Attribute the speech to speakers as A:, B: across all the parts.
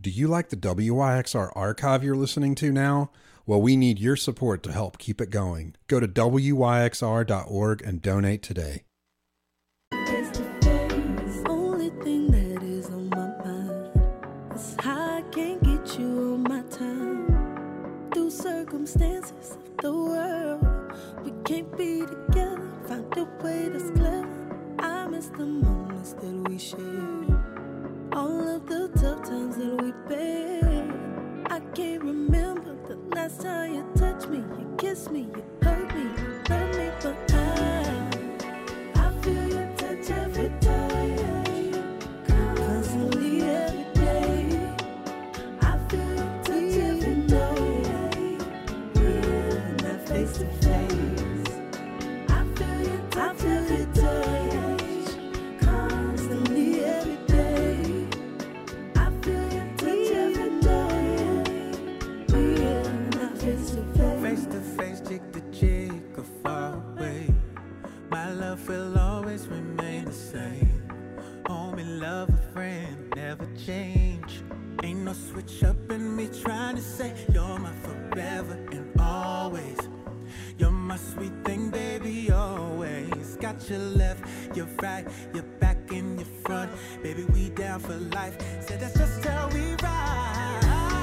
A: Do you like the WYXR archive you're listening to now? Well, we need your support to help keep it going. Go to WYXR.org and donate today.
B: Only thing that is on my mind is how I can't get you on my time. Through circumstances of the world, we can't be together. Find a way that's clever. I miss the moments that we shared. All of the tough times that we bared. I can't remember the last time you touched me, you kissed me, you hugged me, you loved me, but I feel your touch every day, constantly every day. I feel your touch every day, we're not face to face. I feel your touch every day, constantly every day.
C: Face to face, cheek to cheek, or far away. My love will always remain the same. Homie, love, a friend, never change. Ain't no switch up in me trying to say you're my forever and always. You're my sweet thing, baby, always. Got your left, your right, your back and your front. Baby, we down for life. Said that's just how we ride.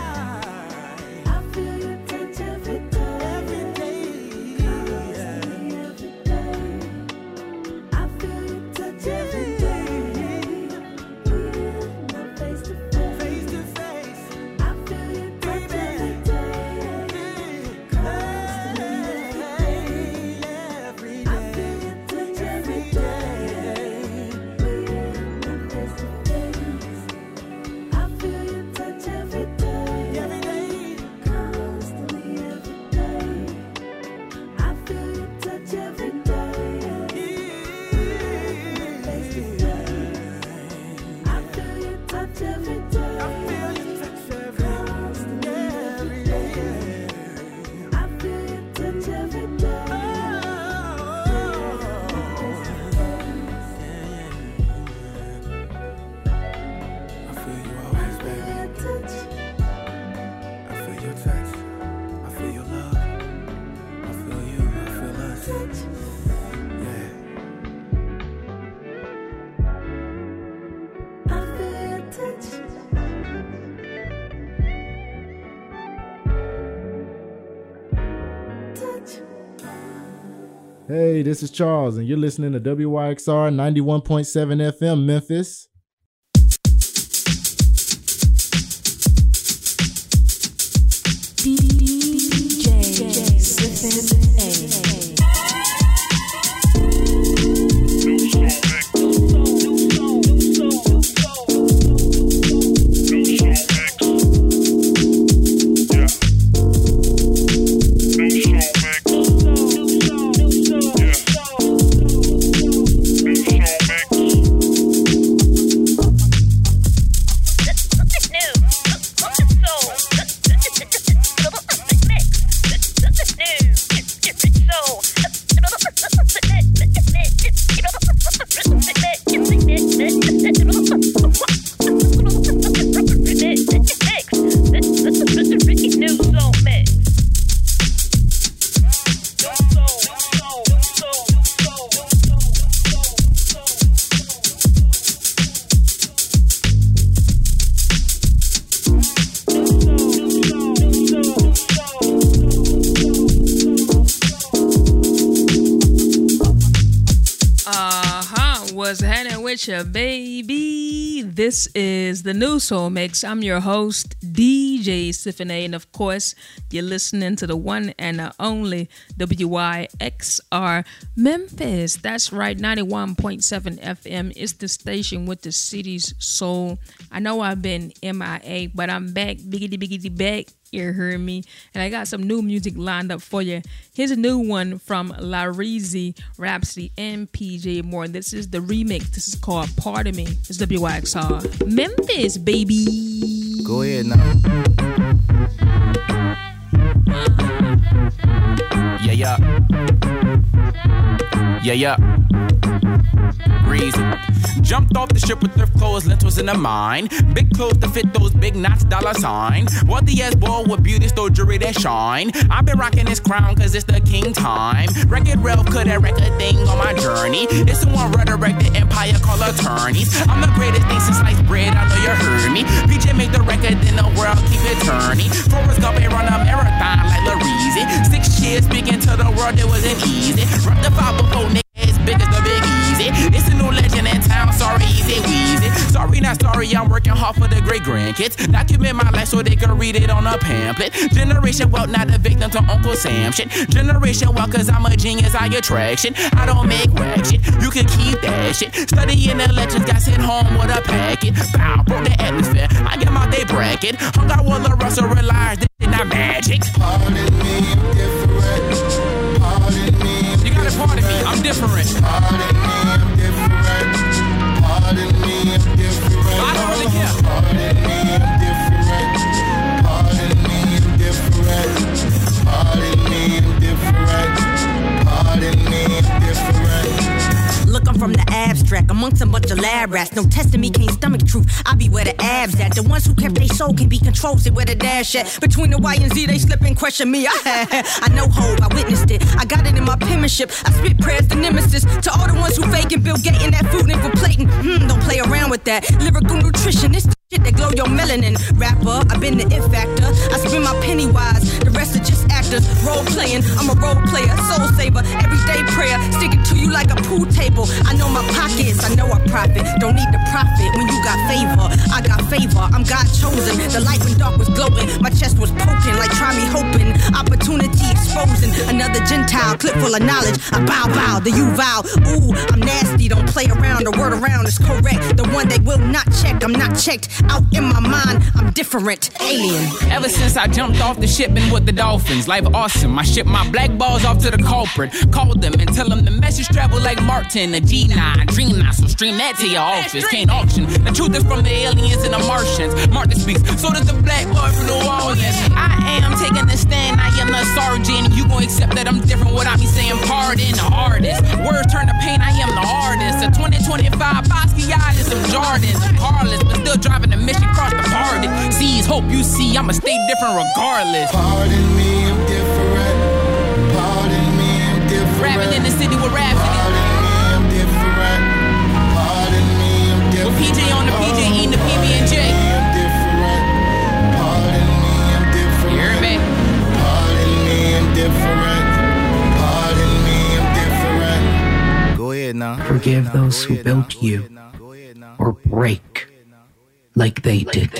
B: I feel your touch every day.
C: Every day,
B: Constantly every day. I feel your touch every day. We're not face to face.
C: face to face.
B: I feel your touch every day. Constantly every day. I feel your touch every day. We're not face to face. I feel your touch every day.
C: Every day.
B: Constantly every day. I feel your touch every day. Face to face. I feel your touch every day.
C: I feel your touch every day.
B: I feel your touch every day.
C: I feel you always, baby. I feel your touch. I feel your love. I feel you. I feel us. Yeah.
B: I feel your touch. Touch.
D: Hey, this is Charles, and you're listening to WYXR 91.7 FM Memphis.
B: DJ Slippin' A.
E: What's happening with you, baby? This is the New Soul Mix. I'm your host, DJ Slippin' A, and of course, you're listening to the one and the only WYXR Memphis. That's right, 91.7 FM is the station with the city's soul. I know I've been MIA, but I'm back, biggity back. You heard me, and I got some new music lined up for you. Here's a new one from Larizzi, Rhapsody, and PJ Moore. This is the remix. This is called Part of Me. It's WYXR Memphis, baby.
F: Go ahead now. Yeah.
G: breezy. Jumped off the ship with thrift clothes, lentils in the mine. Big clothes to fit those big knots, dollar sign. Wealthy as ball with beauty store jewelry that shine. I've been rocking this crown cause it's the king time. Record Ralph couldn't wreck a thing on my journey. It's the one resurrect the empire called attorneys. I'm the greatest thing since sliced bread, I know you heard me. PJ make the record, then the world keep it turning. Forrest Gump and run a marathon like Lareezy. 6 years speaking to the world, it wasn't easy. Rep the 5 before niggas as big as the Big Easy. It's a new legend in town, sorry easy wheezy. Sorry not sorry, I'm working hard for the great grandkids. Document my life so they can read it on a pamphlet. Generation wealth, not a victim to Uncle Sam shit. Generation wealth cause I'm a genius, I attraction. I don't make whack shit, you can keep that shit. Studying the legends, got sent home with a packet. Bow, broke the atmosphere, I get my day bracket. Hung out with the Russell, realized this shit not magic.
H: Pardon me, I'm different. Pardon me,
G: you gotta pardon me, I'm different.
H: Pardon me, I'm different. Pardon me, I'm different.
G: I don't really care.
H: Pardon me, I'm different. Pardon me, I'm different. Pardon me, I'm different. Pardon me, I'm different.
I: Look, I'm from the abstract, amongst a bunch of lab rats. No testing me, can't stomach truth. I be where the abs at. The ones who kept their soul can be controlled. Say where the dash at. Between the Y and Z, they slip and question me. I know hope, I witnessed it. I got it in my penmanship. I spit prayers to nemesis. To all the ones who faking Bill Gates and that food inflating. Don't play around with that. Lyrical nutrition, it's shit that glow your melanin. Rapper, I've been the it factor. I spin my penny wise. The rest are just actors. Role playing, I'm a role player. Soul saver, everyday prayer. Sticking to you like a pool table. I know my pockets, I know I profit. Don't need the profit when you got favor. I got favor, I'm God chosen. The light when dark was glowing. My chest was poking like try me hoping. Opportunity exposing. Another Gentile, clip full of knowledge. I bow, the you vow. Ooh, I'm nasty, don't play around. The word around is correct. The one they will not check, I'm not checked. Out in my mind, I'm different, alien.
G: Ever since I jumped off the ship and with the dolphins, life awesome. I shipped my black balls off to the culprit. Called them and tell them the message travel like Martin, a G9, Dream9. So stream that to your office, can't auction. The truth is from the aliens and the Martians. Martin speaks, so does the black boy from New Orleans. I am taking a stand, I am the sergeant. You gon' accept that I'm different without me saying pardon. The artist, words turn to pain, I am the artist. A 2025 Basquiat some Jordans. Carless, but still driving the mission cross the party. Sees hope, you see, I'ma stay different regardless.
H: Pardon me, I'm different. Pardon me, I'm different.
G: Rapping in the city with Rhapsody.
H: Pardon me, I'm different. Pardon me, I'm different.
G: With PJ on the PJ, eating the PB&J.
H: I'm different. Pardon me, I'm different.
G: You hear me?
H: Pardon me, I'm different. Pardon me, I'm different.
F: Go ahead now.
J: Forgive those who built you, or break like they did.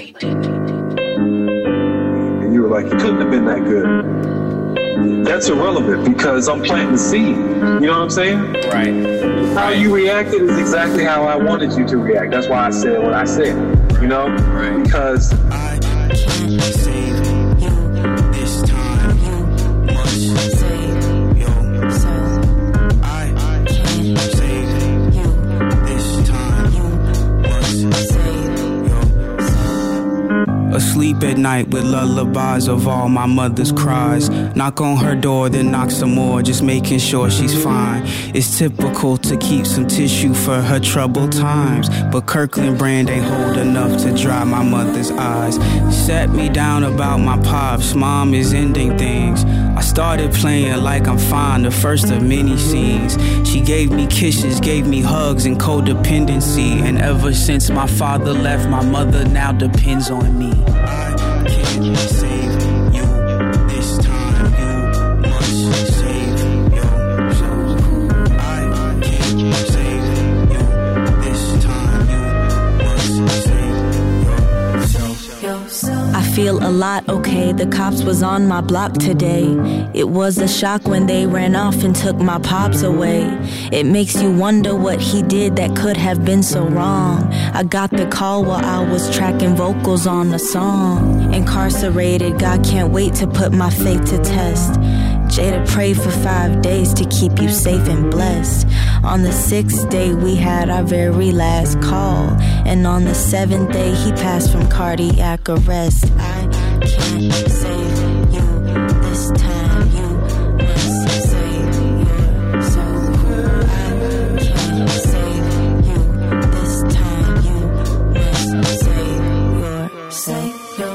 K: And you were like, it couldn't have been that good. That's irrelevant because I'm planting the seed. You know what I'm saying?
G: Right.
K: How you reacted is exactly how I wanted you to react. That's why I said what I said. You know?
G: Right.
K: Because
C: I can't save you this time. You must save yourself. I can't save you this time. You must save yourself. Asleep at night with lullabies of all my mother's cries. Knock on her door, then knock some more, just making sure she's fine. It's typical to keep some tissue for her troubled times, but Kirkland brand ain't hold enough to dry my mother's eyes. Sat me down about my pops, mom is ending things. I started playing like I'm fine, the first of many scenes. She gave me kisses, gave me hugs and codependency. And ever since my father left, my mother now depends on me. I can't save you this time. You must save yourself. I can't save you this time. You must save yourself.
B: I feel a lot okay. The cops was on my block today. It was a shock when they ran off and took my pops away. It makes you wonder what he did that could have been so wrong. I got the call while I was tracking vocals on a song. Incarcerated, God can't wait to put my faith to test. Jada prayed for 5 days to keep you safe and blessed. On the 6th day we had our very last call, and on the 7th day he passed from cardiac arrest. I can't save you this time. You must save yourself. I can't save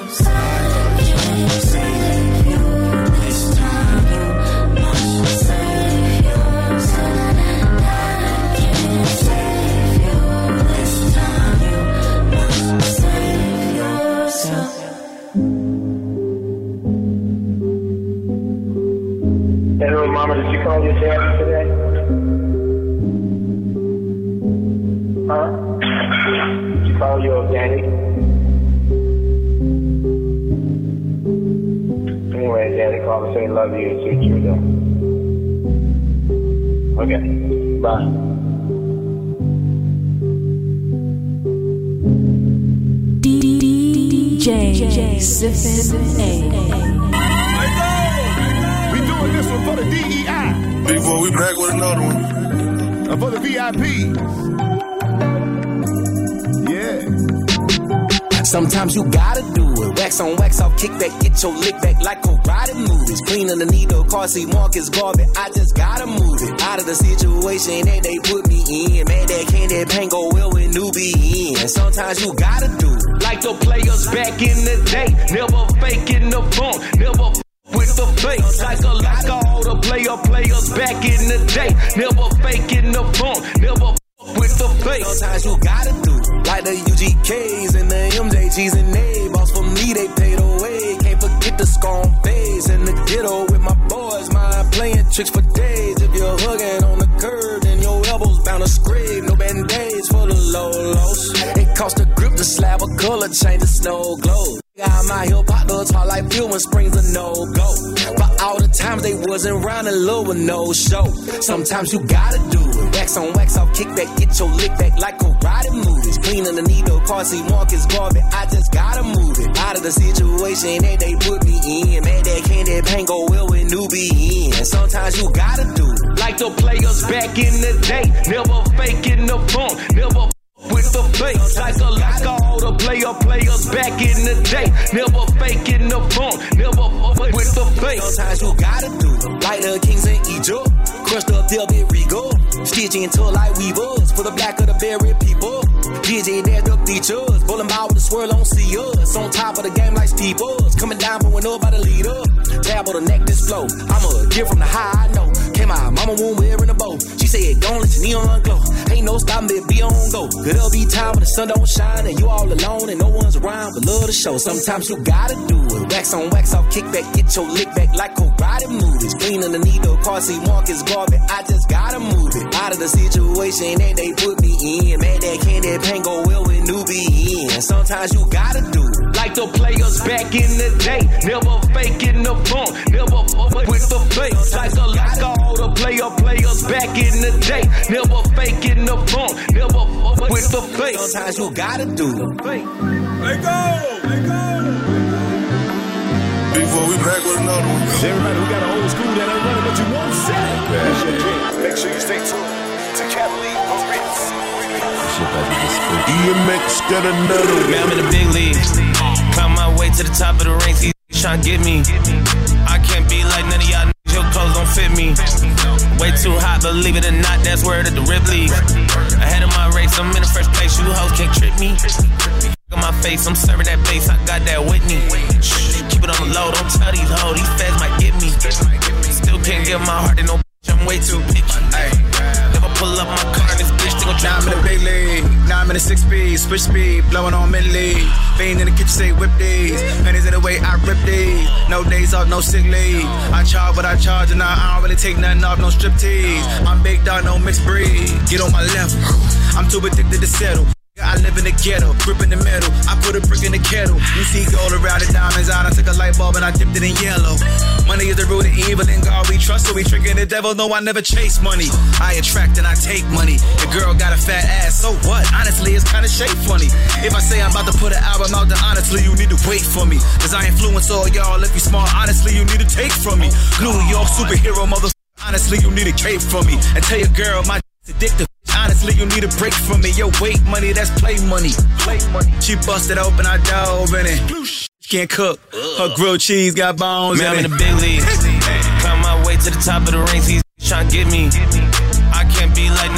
L: Hello, Mama, did you call your dad today? Huh? Did you call your daddy? Anyway, Daddy called and said love you and see you though. Okay, bye.
B: DJ Siffin A.
H: We doing this one for the DEI.
M: Big boy, we back with another one.
H: For the VIPs. Yeah.
N: Sometimes you gotta do it. Wax on, wax off, kick back, get your lick back like karate movies. Cleaning the needle, car seat Marcus Garvey. I just gotta move it out of the situation that they put me in. Man, that candy paint go well with newbie in. Sometimes you gotta do it.
O: Like the players back in the day, never faking the funk, never with the face. Like all the players back in the day, never faking the funk, never with the face.
N: Sometimes you gotta do it. Like the UGKs and the MJGs and they boss for me, they paid away. Can't forget the scorn face and the ghetto with my boys, mind playing tricks for days. If you're hugging on the curb, then your elbows bound to scrape. No band-aids for the low lows. It cost a grip to slab a color, change the snow glow. Got my hip hop the tall like fuel when springs a no-go. But all the times they wasn't round and low with no show. Sometimes you gotta do it. Wax on, wax off, kick back, get your lick back like karate movies. Cleaning the needle, car seat Marcus Garvey. I just gotta move it out of the situation that they put me in. Man, that candy paint go well with newbie in. Sometimes you gotta do it.
O: Like the players back in the day, never faking the funk, never with the face. Like all the players back in the day, never faking the funk, never with the face.
N: Sometimes you gotta do it. Like the kings in Egypt, crushed up Velvet Regal, stitching into like weavers for the black of the berry people. DJ dared up features, bowling ball with a swirl on see us. On top of the game like Steve Buzz, coming down blowing up by the leader. Tab on the neck this flow, I'm a gift from the high I know. Came out mama womb wearing a bow. She said don't let your neon glow. Ain't no stopping it, be on go. Good it'll be time when the sun don't shine and you all alone and no one's around but love the show. Sometimes you gotta do it. Wax on, wax off, kick back, get your lick back like karate movies. Cleaning the needle, car seat Marcus Garvey. I just gotta move it out of the situation that they put me in. Man, that candy paint go well with newbie in. Sometimes you gotta do it.
O: Like the players back in the day, never faking the funk, never with the face. Like all the players back in the day, never faking the funk, never with the face.
N: Sometimes you gotta do it.
O: Let go.
M: Big boy, we back with another one.
H: Everybody who got an old school that ain't running what you want to say.
M: Make sure you stay tuned to Cavalier Ritz.
H: EMX got another one.
P: Man, I'm in the big league. Climb my way to the top of the ranks. These trying to get me. I can't be like none of y'all. Your clothes don't fit me. Way too hot, believe it or not, that's word at the Ripley. Ahead of my race, I'm in the first place. You hoes can't trip me. On my face, I'm serving that bass. I got that Whitney. Keep it on the low, don't tell these hoes. These feds might get me. Still can't give my heart to no bitch. I'm way too picky. Never pull up my car in this bitch. They gon' try.
Q: Now I'm in the big league. Now I'm in the 6-speed. Switch speed, blowing on mid-league. Fiend in the kitchen, say whip these. Pennies in the way, I rip these. No days off, no sick leave. I charge what I charge, and I don't really take nothing off, no strip tease. I'm big dog, no mixed breed. Get on my left. I'm too addicted to settle. I live in the ghetto, grip in the middle. I put a brick in the kettle. You see gold around the diamonds out. I took a light bulb and I dipped it in yellow. Money is the root of evil, in God we trust, so we tricking the devil. No, I never chase money. I attract and I take money. The girl got a fat ass, so what? Honestly, it's kinda shaped funny. If I say I'm about to put an album out, then honestly, you need to wait for me. Cause I influence all y'all. If you smart, honestly, you need to take from me. New York superhero, mother. Honestly, you need a cape from me. And tell your girl my addictive. Honestly, you need a break from me. Yo, wait money, that's play money. She busted open, I dove in it. She can't cook. Her grilled cheese got bones
P: Man,
Q: in
P: I'm
Q: it.
P: in the big league. Climb my way to the top of the ranks. These trying to get me. I can't be like none of y'all.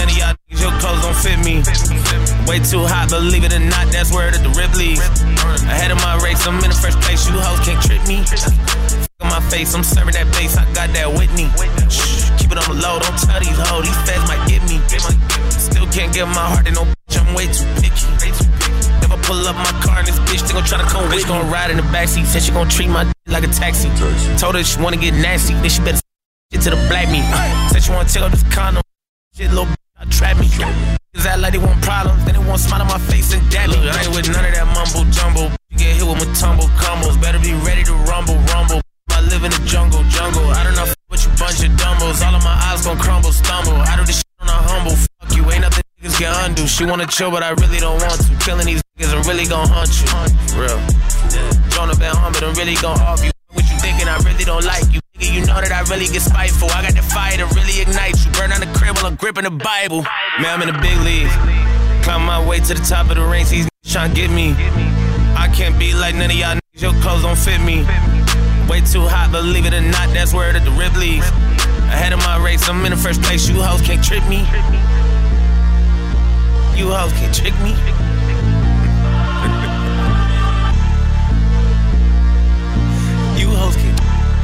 P: your clothes don't fit me. Way too hot, believe it or not, that's word at the Ripley's. Ahead of my race, I'm in the first place, you hoes can't trick me. On my face, I'm serving that bass, I got that Whitney. Shh, keep it on the low, don't tell these hoes, these feds might get me. Still can't give my heart to no bitch, I'm way too picky. If I pull up my car and this bitch, they gon' try to come with me. Bitch gon' ride in the backseat, said she gon' treat my like a taxi. Told her she wanna get nasty, then she better shit to the black meat. Said she wanna take off this condom, shit little bitch, trap me. Niggas act like they want problems, then they want smile on my face and dab me. I ain't with none of that mumble jumble. You get hit with my tumble combos, better be ready to rumble. I live in the jungle. I don't know what you bunch of dumbbos. All of my eyes gon' crumble, stumble. I do this shit on a humble. Fuck you, ain't nothing niggas can undo. She wanna chill, but I really don't want to. Killing these niggas, I'm really gon' hunt you. Real. Jonah Van Humber, I'm really gon' off you. What you thinking? I really don't like you. Nigga, you know that I really get spiteful. I got the fire to really ignite you. Burn down the crib while I'm gripping the Bible. Man, I'm in the big league. Climb my way to the top of the ranks. These niggas tryna get me. I can't be like none of y'all niggas. Your clothes don't fit me. Way too hot, believe it or not, that's word at the Ripley's. Ahead of my race, I'm in the first place. You hoes can't trick me. You hoes can't trick me. You hoes can't.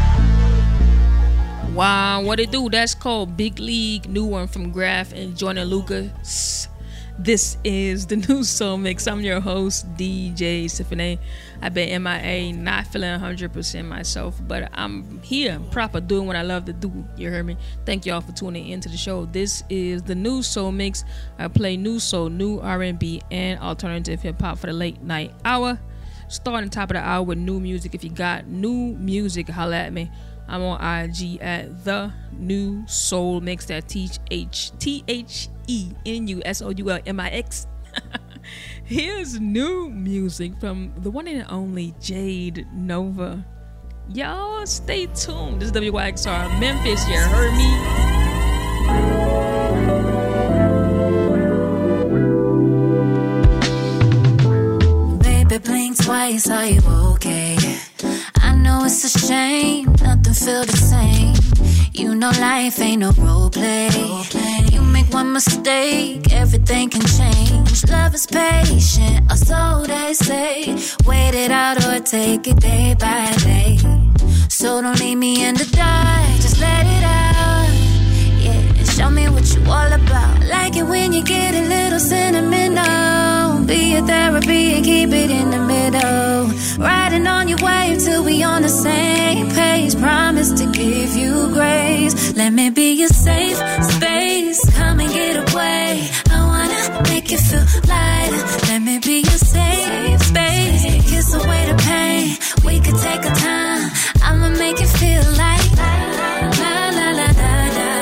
E: Wow, what it do? That's called Big League. New one from Graf and Jordan Lucas. This is the new Soul Mix. I'm your host, DJ Symphony. I've been MIA, not feeling 100% myself, but I'm here, proper, doing what I love to do. You heard me? Thank y'all for tuning into the show. This is the new Soul Mix. I play new soul, new R&B, and alternative hip hop for the late night hour. Starting top of the hour with new music. If you got new music, holla at me. I'm on IG at The New Soul Mix. That TheNewSoulMix. Here's new music from the one and only Jade Nova. Y'all stay tuned. This is WYXR Memphis. You heard me?
R: Baby, blink twice. Are you okay? I know it's a shame, nothing feel the same. You know life ain't no role play. You make one mistake, everything can change. Love is patient, or so they say. Wait it out or take it day by day. So don't leave me in the dark, just let it out. Yeah, show me what you all about. Like it when you get a little sentimental. Be a therapy and keep it in the middle. Riding on your wave till we on the same page. Promise to give you grace. Let me be your safe space. Come and get away. I wanna make you feel lighter. Let me be your safe space. Kiss away the pain. We could take our time. I'ma make you feel like la la la la la la.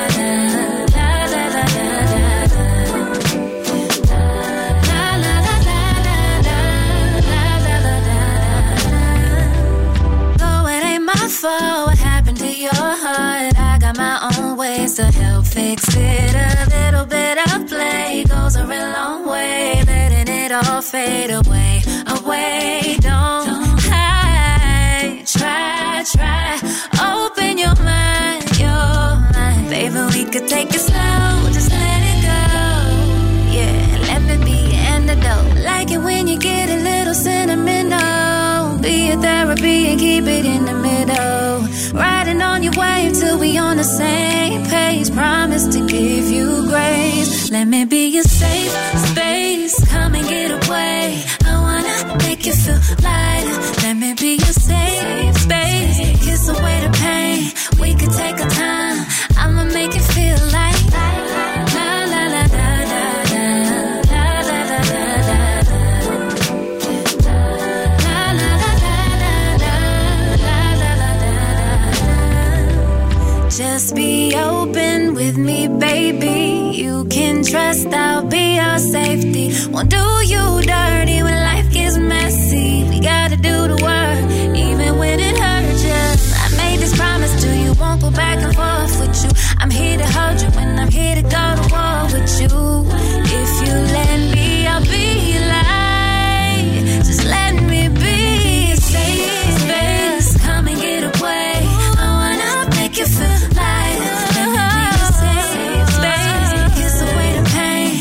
R: What happened to your heart? I got my own ways to help fix it. A little bit of play goes a real long way. Letting it all fade away, away. Don't hide. Try. Open your mind. Baby, we could take it slow. Just let it go. Yeah, let me be your antidote. Like it when you get a little sentimental. Be a therapy and keep it in the middle. Riding on your wave till we on the same page. Promise to give you grace. Let me be your safe space. Come and get away. I wanna make you feel lighter. Let me be your safe space. Kiss away the pain. We could take our time. I'ma make you feel like la la la la la la. Just be open with me, baby. You can trust I'll be your safety. Won't do you dirty when life gets messy. We gotta do the work, even when it hurts you. I made this promise to you, won't go back and forth with you. I'm here to hold you and I'm here to go to war with you. If you let me, I'll be your light. Just let me be safe space. Come and get away. I wanna make you feel lighter. Let me be your safe space. Kiss away the pain.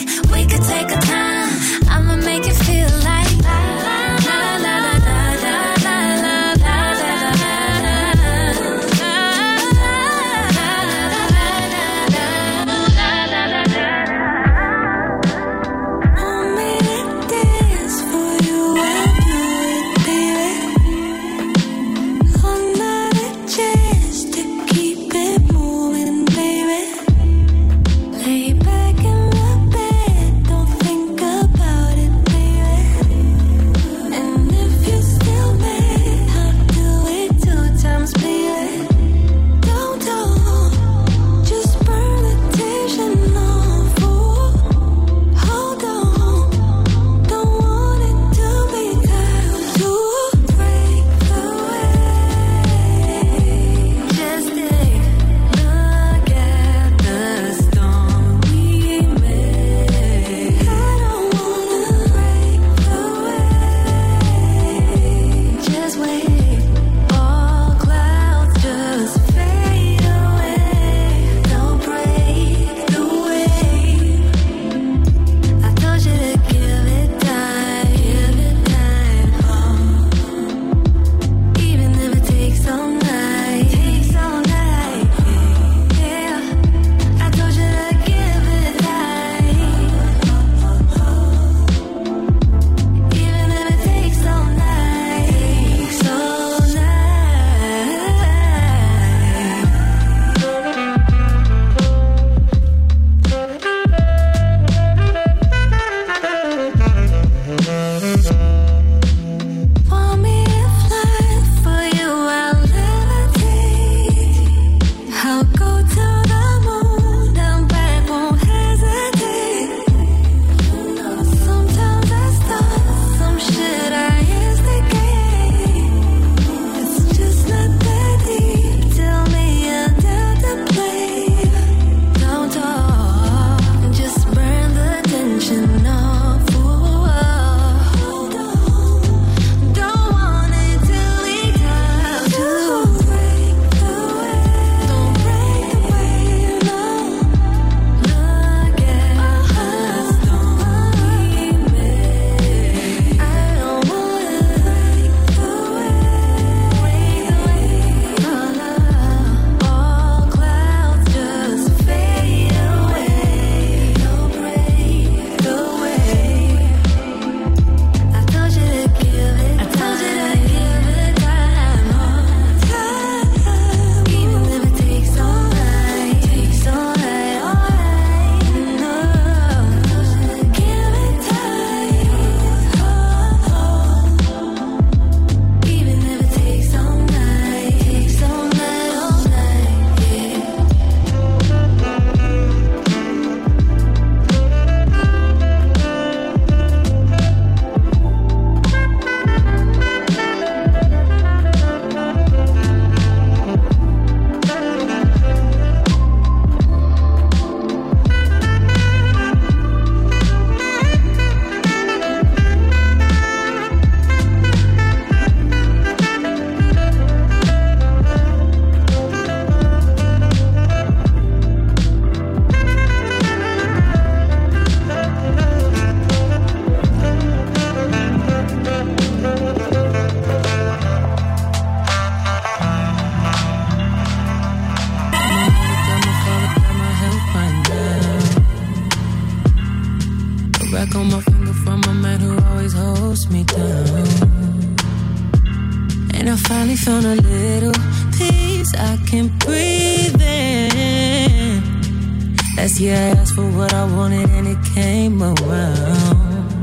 B: finally found a little peace I can breathe in. Last year I asked for what I wanted and it came around.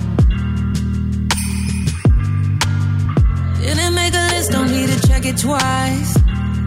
B: Didn't make a list, don't need to check it twice.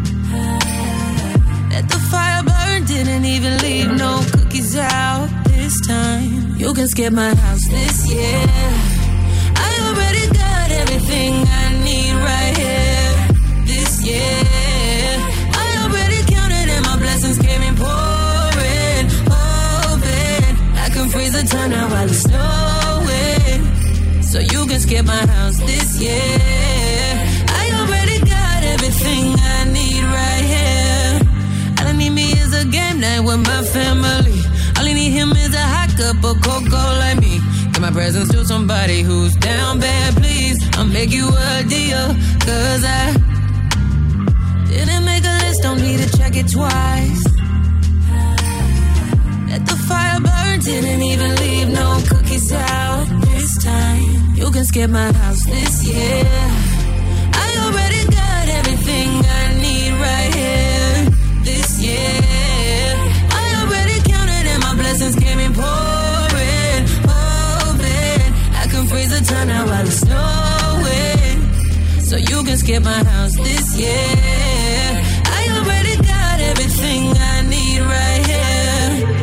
B: Let the fire burn, didn't even leave no cookies out this time. You can skip my house this year. I already got everything I need right here this year. I already counted and my blessings came in pouring, pouring. I can freeze the time now while it's snowing. So you can skip my house this year. I already got everything I need right here. All I need me is a game night with my family. All I need him is a hot cup of cocoa like me. Give my presents to somebody who's down bad, please. I'll make you a deal, cause I didn't make a list, don't need to check it twice. Let the fire burn, didn't even leave no cookies out this time. You can skip my house this year. I already got everything I need right here this year. I already counted and my blessings came in pouring, pouring. I can freeze the time now while it's snowing. So you can skip my house this year. I already got everything I need right here.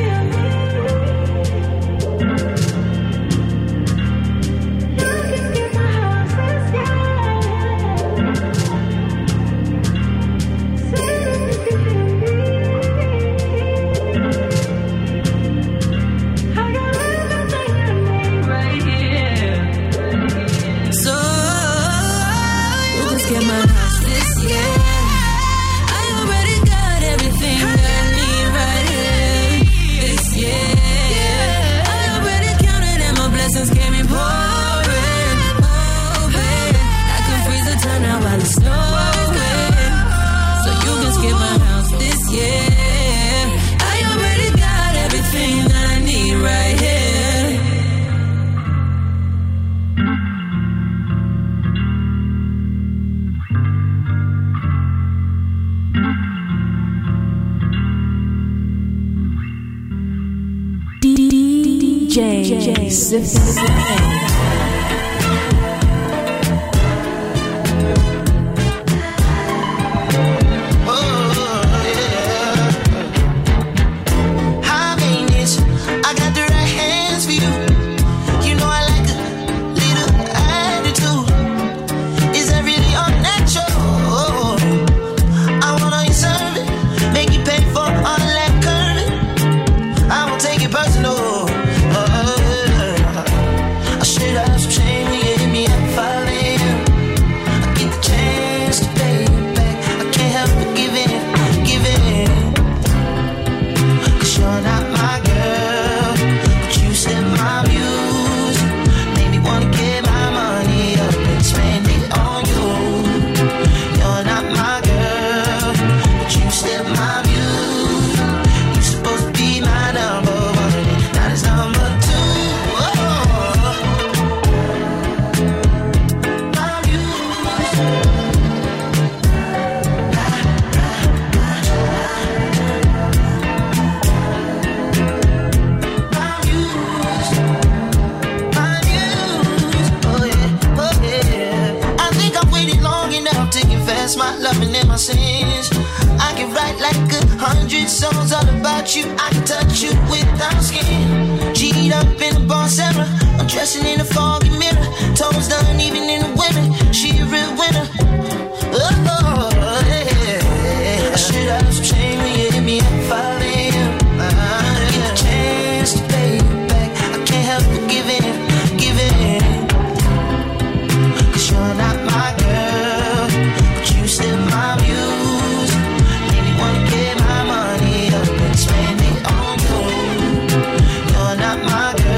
B: DJ Sifane.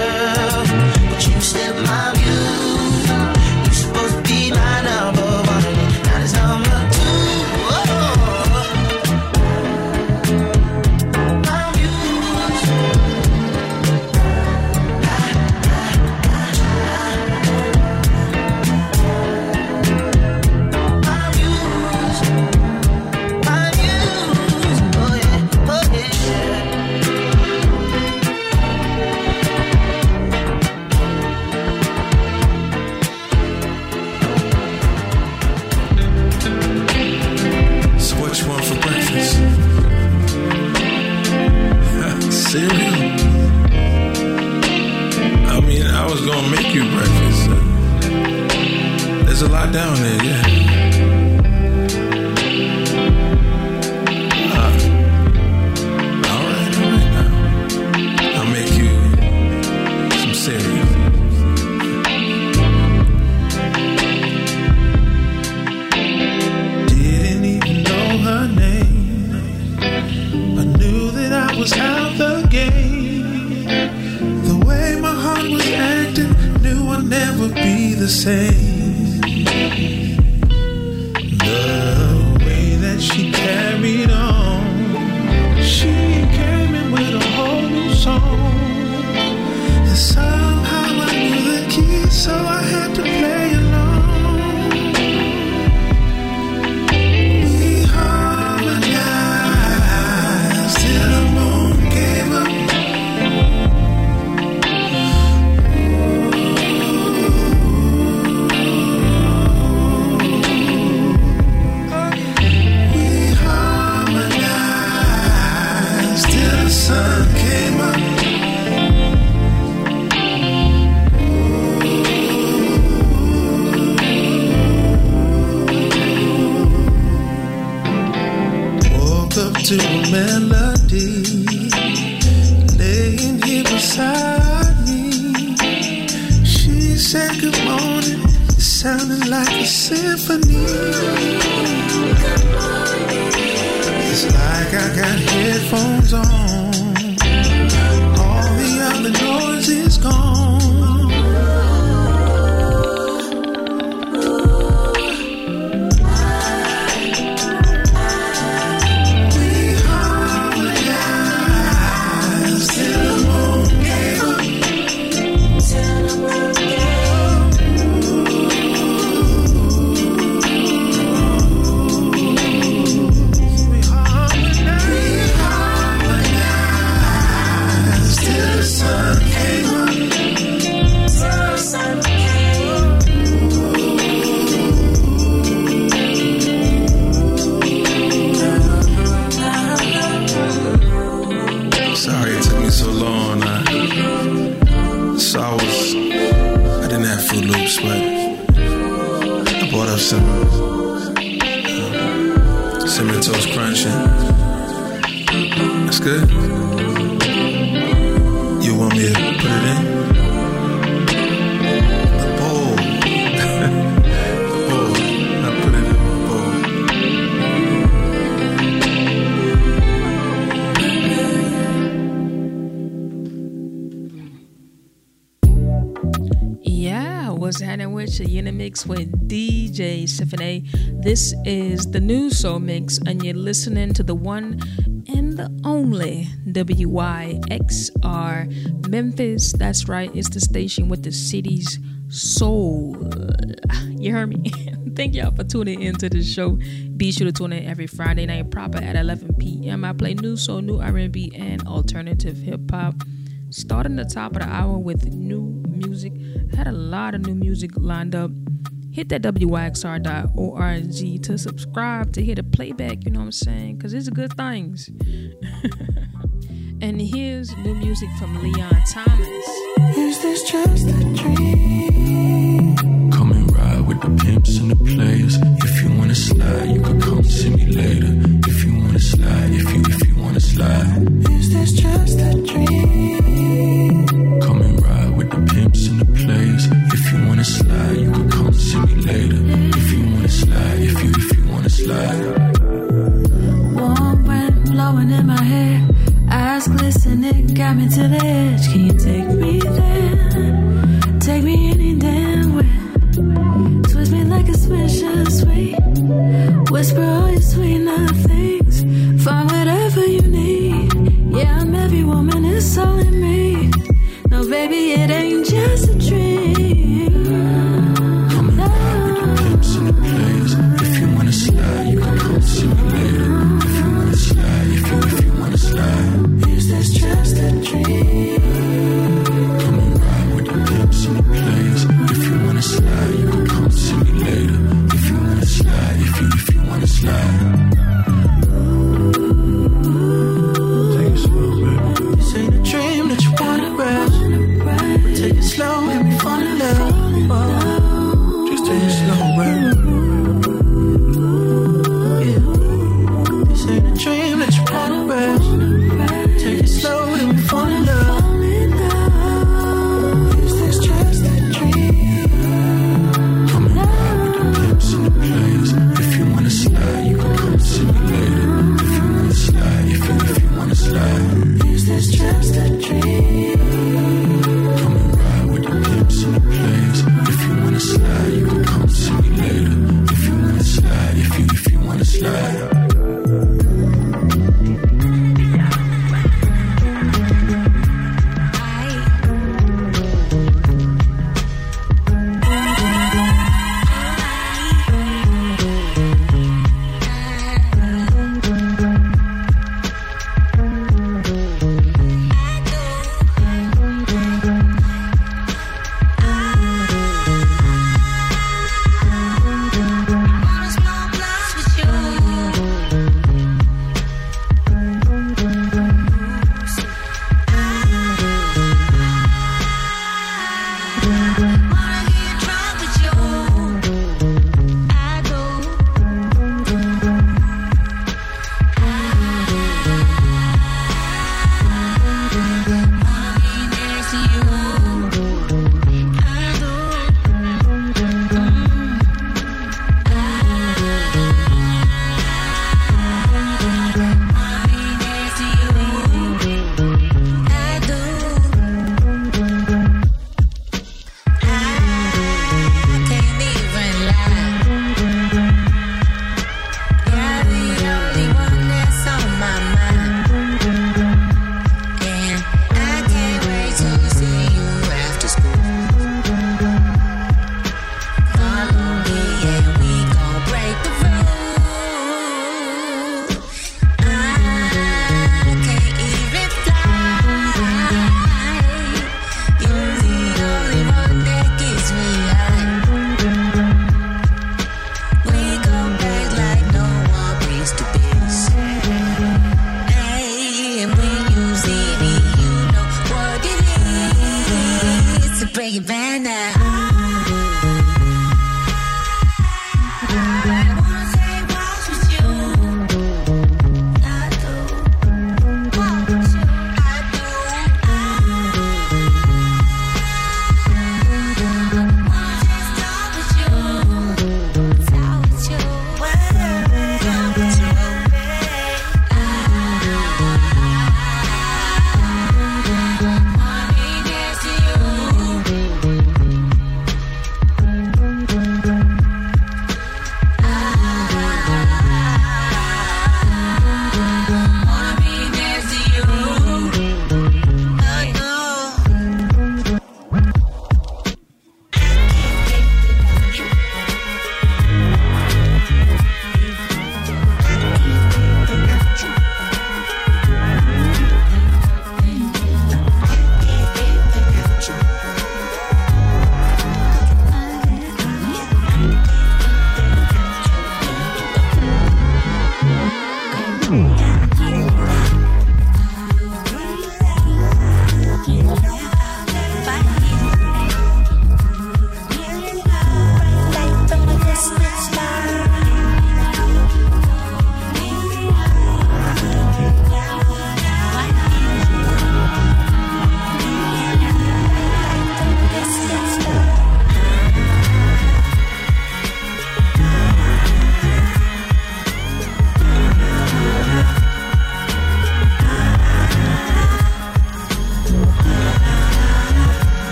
S: My views, you're supposed to be my number one.
C: the same. The way that she carried on, she came in with a whole new song. And somehow I knew the key, so I had to play along. We harmonized till the moon came up. We harmonized till the sun came up. To a melody laying here beside me. She said good morning, it sounded like a symphony. It's like I got headphones on, all the other noise is gone. Sorry it took me so long. I didn't have Fruit Loops, but I bought up some Cinnamon Toast Crunch. That's good. You want me to put it in? The bowl. The bowl. I put it in the bowl.
E: What's happening with you? In the mix with DJ Symphony. This is the new Soul Mix, and you're listening to the one and the only WYXR Memphis. That's right, it's the station with the city's soul. You heard me? Thank y'all for tuning into the show. Be sure to tune in every Friday night proper at 11 p.m. I play new soul, new R&B, and alternative hip-hop. Starting the top of the hour with new music. Had a lot of new music lined up. Hit that WYXR.org to subscribe to hear the playback, you know what I'm saying? Because it's good things. And here's new music from Leon Thomas.
C: Is this just a dream?
S: Come and ride with the pimps and the players. If you wanna slide, you can come see me later. If you wanna slide, if you wanna slide.
C: Is this just a dream?
S: Come and ride with the pimps and the players. If you wanna slide, you can come see me later. If you wanna slide, if you wanna slide.
B: Warm wind blowing in my hair, eyes glistening, got me to the edge. Can you take me there? Take me any damn way. Twist me like a swisher sweet. Whisper all your sweet nothings. Find whatever you need. Yeah, I'm every woman, it's all in me. No, baby, it ain't just a dream.
S: Come and ride with the pimps and the players. If you wanna slide, you can come see me later. If you wanna slide, if you wanna slide.
C: Is this just a dream?
S: Come and ride with the pimps and the players. If you wanna slide, you can come see me later. If you wanna slide, if you wanna slide.
C: This ain't a dream that you wanna rest.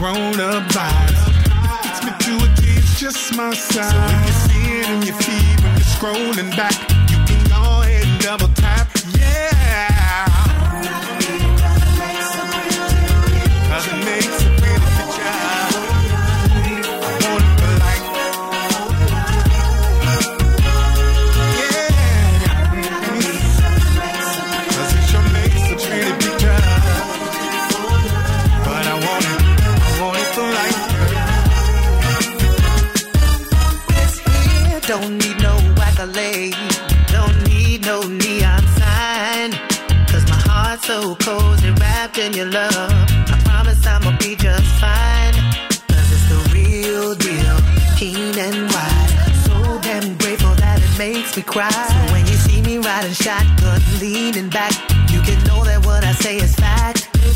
T: grown-up vibes. It's maturity, it's just my size. So if you see it in your feed when you're scrolling back, you can go ahead and double tap. Yeah. Cause it makes a pretty picture. I want it for life. Yeah. Cause it sure makes a pretty picture. But I want it for life.
C: This here don't need no accolade, don't need no neon sign. Cause my heart's so cozy, wrapped in your love. I promise I'ma be just fine. Cause it's the real deal, keen and wide. So damn grateful that it makes me cry. So when you see me riding shotgun, leaning back, you can know that what I say is fact.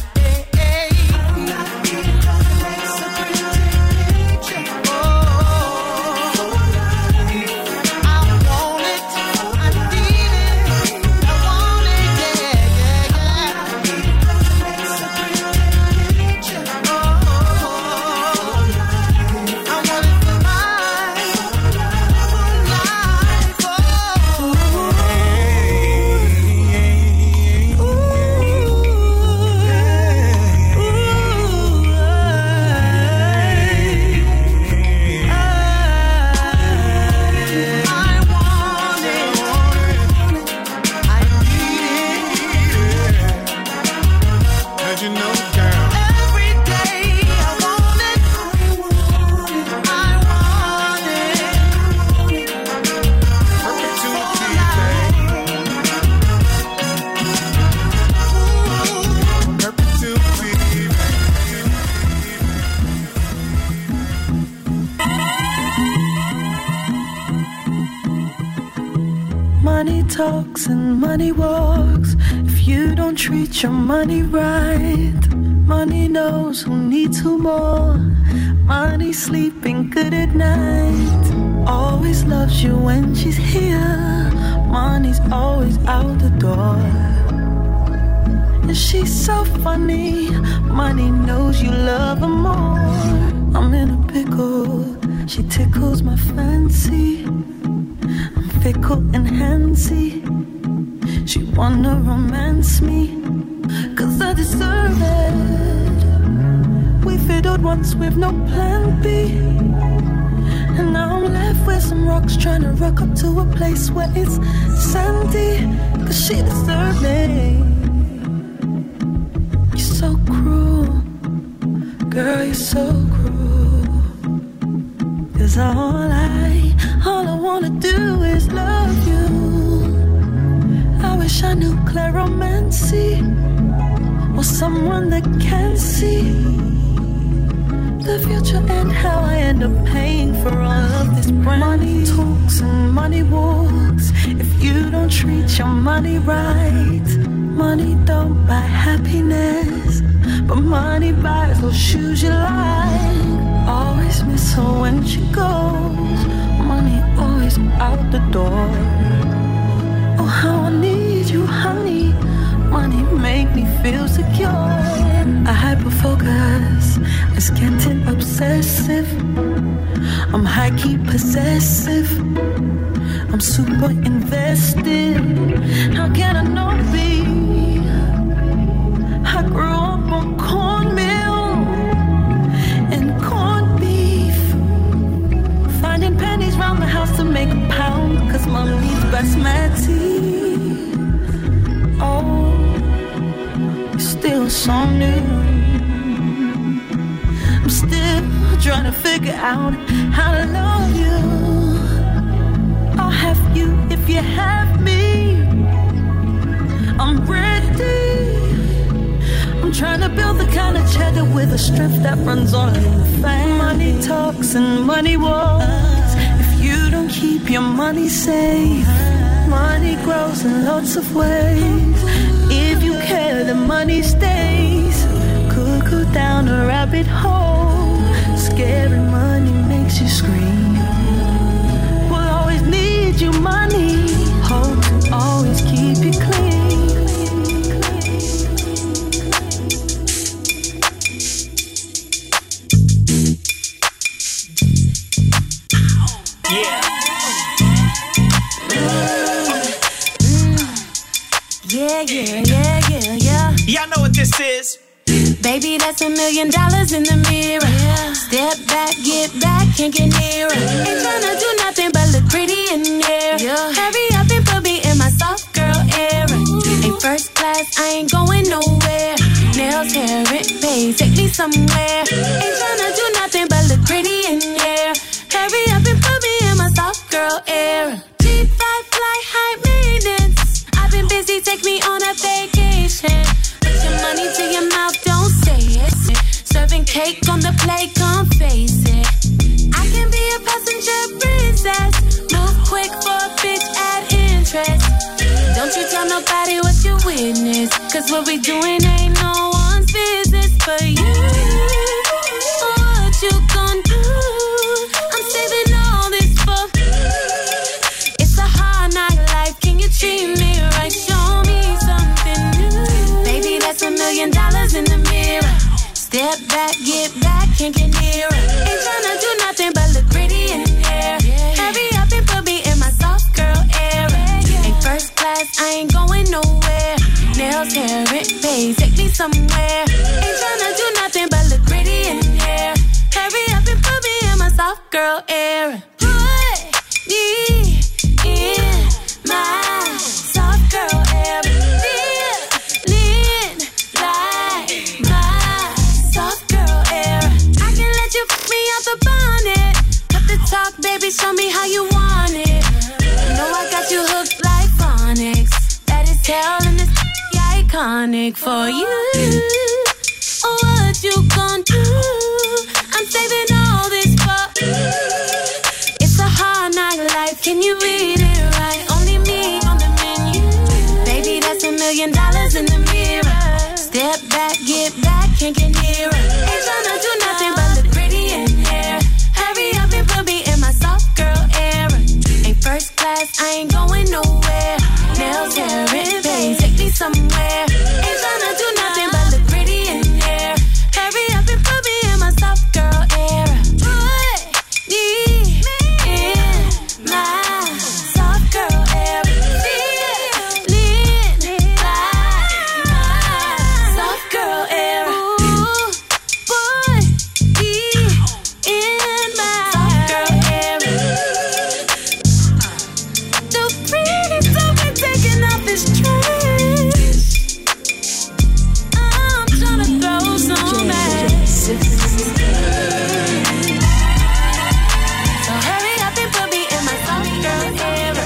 B: Money talks and money walks. If you don't treat your money right, money knows who needs who more. Money sleeping good at night, always loves you when she's here. Money's always out the door. And she's so funny, money knows you love her more. I'm in a pickle, she tickles my fancy. I'm fickle and handsy, she wanna romance me, cause I deserve it. We fiddled once with no plan B, and now I'm left with some rocks trying to rock up to a place where it's sandy, cause she deserved me. You're so cruel, girl, you're so cruel. Cause all I wanna do is love you. I wish I knew claromancy, or someone that can see the future and how I end up paying for all of this brand. Money talks and money walks. If you don't treat your money right, money don't buy happiness, but money buys those shoes you like. Always miss her when she goes, money always out the door. Oh, how I need you, honey. Money make me feel secure. I hyperfocus, it's getting obsessive. I'm high-key possessive, I'm super invested. How can I not be? I grew up on cornmeal and corned beef, finding pennies round the house to make a pound, cause mom needs basmati. Oh, you're still so new. I'm still trying to figure out how to love you. I'll have you if you have me. I'm ready. I'm trying to build the kind of cheddar with a strength that runs all in the fang. Money talks and money walks. If you don't keep your money safe, money grows in lots of ways. If you care, the money stays. Could go down a rabbit hole. Scary money makes you scream. We'll always need you, money. Hope to always keep you clean. Yeah.
O: Y'all know what this is.
B: Baby, that's $1 million in the mirror. Yeah. Step back, get back, can't get nearer. Ain't tryna do nothing but look pretty in there. Yeah. Hurry up and put me in my soft girl era. Ain't first class, I ain't going nowhere. Nails, hair, rent, pay, take me somewhere. Ain't tryna do nothing but look pretty in there. Hurry up and put me in my soft girl era. G5 fly, high maintenance. I've been busy, take me on a vacation. Put your money to your mouth, don't say it. Serving cake on the plate, come face it. I can be a passenger princess. Move quick for a bitch, add interest. Don't you tell nobody what you witness. Cause what we doing ain't no one's business but you. What you gon' do? I'm saving all this for. It's a hard night life, can you treat me right? Show me something new. Baby, that's $1 million in the mirror. Step back, get back, can't get nearer. Ain't tryna do nothing but look pretty in there. Hurry up and put me in my soft girl era. Ain't first class, I ain't going nowhere. Nails, hair, rent, pay, take me somewhere. Ain't tryna do nothing but look pretty in there. Hurry up and put me in my soft girl era. Put me in my soft girl era. Feeling like my soft girl era. I can let you fuck me out the bonnet. Cut the talk, baby, show me how you want it. You know I got you hooked like phonics. That is hell and it's iconic for you. Oh, what you gon' do? I'm saving all this for. It's a hard night life, can you read it right? Only me on the menu. Baby, that's $1 million in the mirror. Step back, get back, can't get nearer. Ain't tryna do nothing but look pretty in there. Hurry up and put me in my soft girl era. Ain't first class, I ain't going nowhere. Nails, hair, and pay, take me somewhere. Ain't tryna do nothing but look pretty in there. Hurry up and put me in my soft girl era. Put me in my soft girl era. Feeling like my soft girl era. Ooh, put me in my soft girl era. The pretty don't be taking off his dress. I'm tryna throw some back. So hurry up and put me in my soft girl era.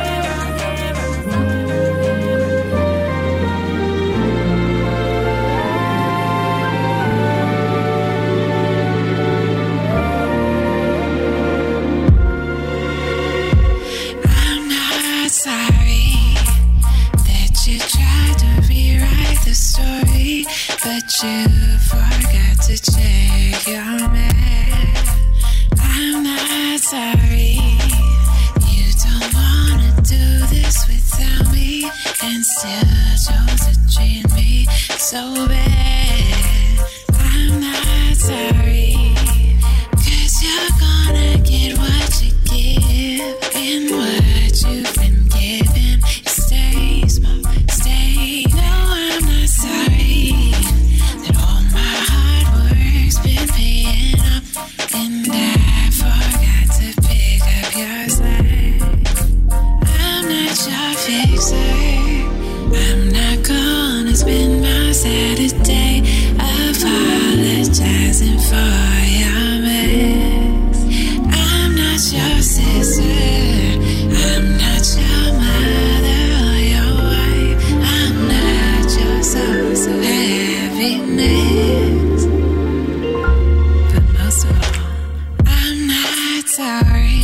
R: I'm not sorry that you tried to rewrite the story, but you forgot to check your math. I'm not sorry you don't wanna do this without me and still chose to treat me so bad. I'm not sorry, 'cause you're gonna get what you give, and what you've been given. Stay small, stay. No, I'm not sorry that all my hard work's been paying up, and I forgot to pick up your slack. I'm not your fixer. I'm not gonna spend my Saturday apologizing for your mess. I'm not your sister. I'm not your mother or your wife. I'm not your source of happiness. But most of all, I'm not sorry.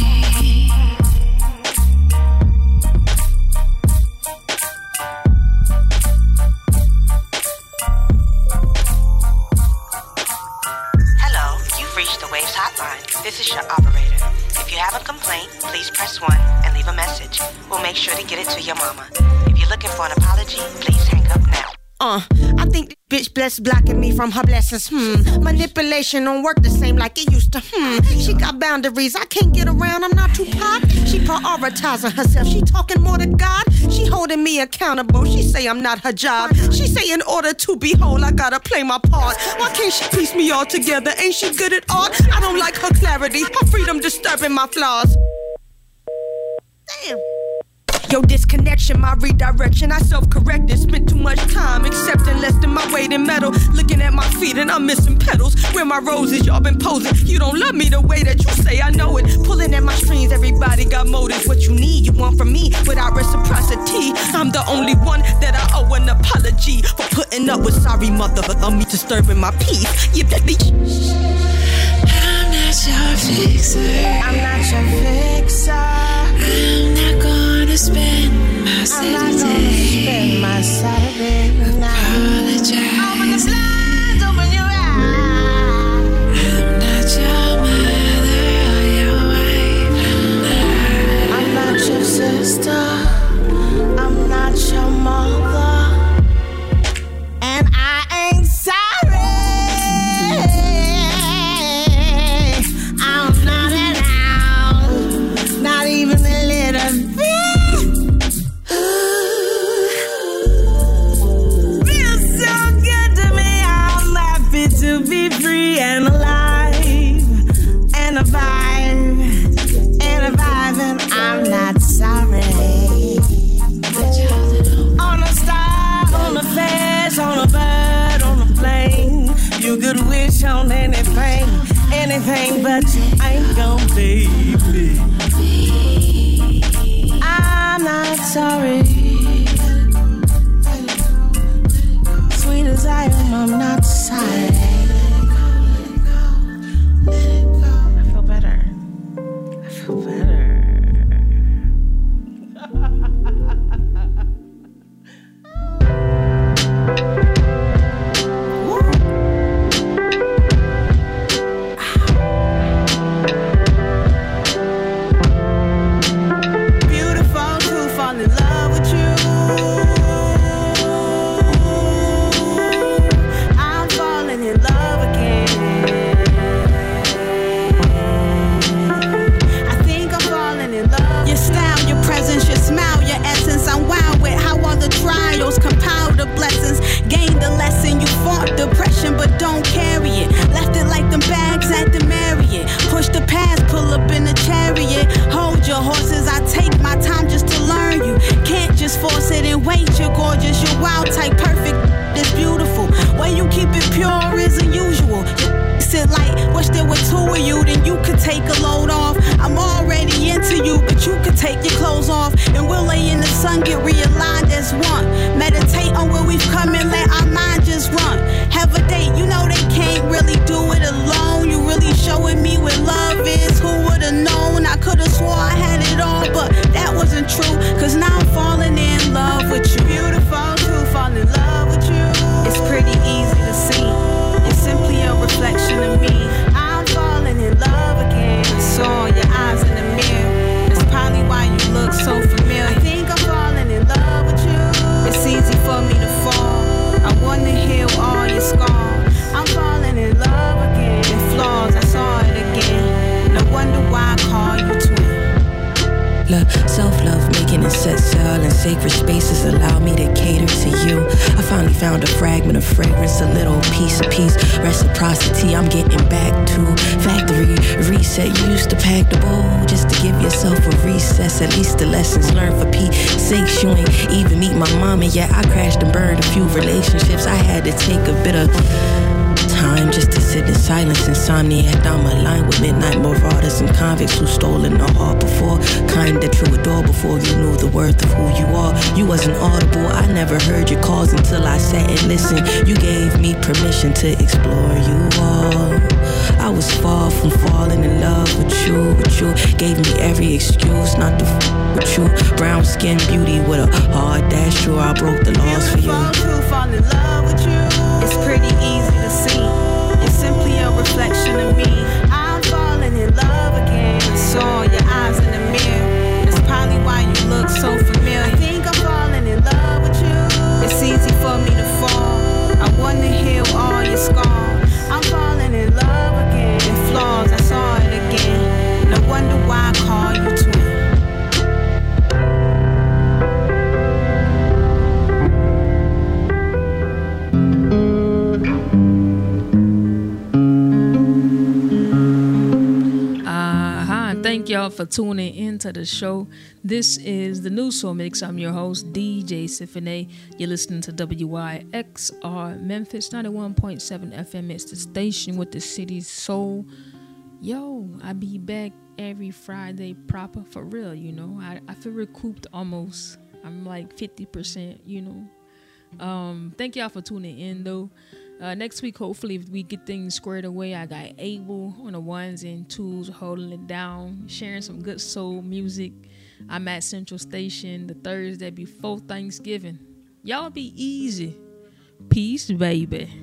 U: Hello, you've reached the Waves hotline. This is your operator. If you have a complaint, please press 1 and leave a message. We'll make sure to get it to your mama. If you're looking for an apology, please hang up now.
I: I think this bitch blessed blocking me from her blessings. Manipulation don't work the same like it used to. She got boundaries, I can't get around, I'm not Tupac. She prioritizing herself, she talking more to God. She holding me accountable, she say I'm not her job. She say in order to be whole, I gotta play my part. Why can't she piece me all together? Ain't she good at art? I don't like her clarity, her freedom disturbing my flaws. Damn. Yo, disconnection, my redirection, I self-corrected. Spent too much time accepting less than my weight in metal. Looking at my feet and I'm missing petals. Where my roses, y'all been posing. You don't love me the way that you say, I know it. Pulling at my strings, everybody got motives. What you need, you want from me without reciprocity. I'm the only one that I owe an apology for putting up with sorry motherfucker me disturbing my peace. You bet me. I'm not your fixer. I'm not your fixer. I'm not gonna spend my Saturday. Apologize. Open the blinds, open your eyes. I'm not your mother or your wife. I'm not your sister. I'm not your mother. And I ain't sorry. I'm not at all. Not even a little bit. To be free and alive and a vibe and I'm not sorry. On a star, on a fast, on a bird, on a plane. You could wish on anything, but you ain't gon' baby. I'm not sorry. Sweet as I am, I'm not sorry. I feel better. Beautiful to fall in love with you. I'm falling in love again. I think I'm falling in love. Your style, your presence, your smile, your essence. I'm wild with how all the trials compile the blessings. Gained a lesson, you fought depression, but don't carry it. Left it like them bags at the Marriott. Push the past, pull up in the chariot. Hold your horses, I take my time just to learn you. Can't just force it and wait, you're gorgeous, you're wild type, perfect, it's beautiful. Way you keep it pure is unusual. Sit like, wish there were two of you, then you could take a load off. I'm already into you, but you could take your clothes off. And we'll lay in the sun, get realigned as one. Meditate on where we've come and let our mind just run. Have a date, you know they can't really do it alone. You really showing me what love is, who would've known? I could've swore I had it all, but that wasn't true. Cause now I'm falling in love with you. Beautiful to fall in love with you. It's pretty easy to see. It's simply a reflection of me. I'm falling in love again. I saw your eyes in the mirror. That's probably why you look so familiar. I think I'm falling in love with you. It's easy for me to fall. I wanna heal all your scars. I'm falling in love again. And flaws, I saw it again. No wonder why I call you twin.
A: Look, self-love, making ancestral and sacred spaces allow me to cater to you. I finally found a fragment of fragrance, a little piece of peace. Reciprocity, I'm getting back to factory reset. You used to pack the bowl just to give yourself a recess. At least the lessons learned for Pete's sake. You ain't even meet my mom, and yet I crashed and burned a few relationships. I had to take a bit of time just to sit in silence. Insomniac, I'm aligned with midnight marauders and convicts who stolen the heart before. Kind that you adore before you knew the worth of who you are. You wasn't audible, I never heard your calls until I sat and listened. You gave me permission to explore you all. I was far from falling in love with you. Gave me every excuse not to with you. Brown skin beauty with a hard dash. Sure, I broke the laws for you.
I: To fall in love with you. It's pretty easy to see. It's simply a reflection of me. I'm falling in love again. I saw your eyes in the mirror. That's probably why you look so familiar. I think I'm falling in love with you. It's easy for me to fall.
E: Thank y'all for tuning into the show. This is the New Soul Mix. I'm your host, DJ Symphony. You're listening to WYXR Memphis 91.7 FM. It's the station with the city's soul. Yo, I be back every Friday proper for real, you know. I feel recouped almost. I'm like 50%, you know. Thank y'all for tuning in though. Next week, hopefully, if we get things squared away, I got Abel on the ones and twos holding it down, sharing some good soul music. I'm at Central Station the Thursday before Thanksgiving. Y'all be easy. Peace, baby.